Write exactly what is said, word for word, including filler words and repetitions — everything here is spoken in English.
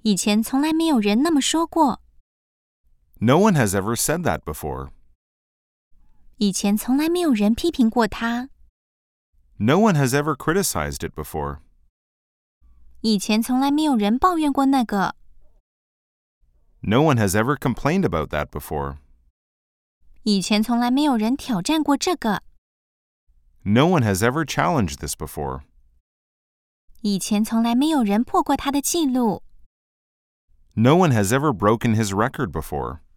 以前从来没有人那么说过。 No one has ever said that before. 以前从来没有人批评过他。 No one has ever criticized it before. 以前从来没有人抱怨过那个。 No one has ever complained about that before. 以前从来没有人挑战过这个。 No one has ever challenged this before. 以前从来没有人破过他的记录。 No one has ever broken his record before.